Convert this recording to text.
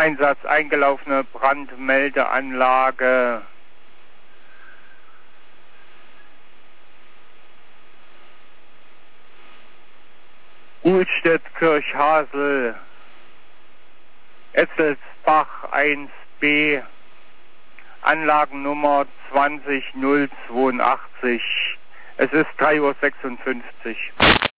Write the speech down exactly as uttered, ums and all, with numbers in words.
Einsatz eingelaufene Brandmeldeanlage. Ulstedt, Kirchhasel, Etzelsbach eins b, Anlagennummer zwanzig null zweiundachtzig. Es ist drei Uhr sechsundfünfzig.